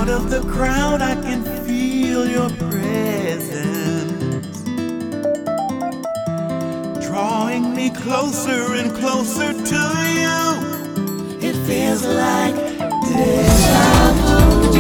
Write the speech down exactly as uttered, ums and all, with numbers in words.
Out of the crowd I can feel your presence, drawing me closer and closer to you. It feels like deja vu.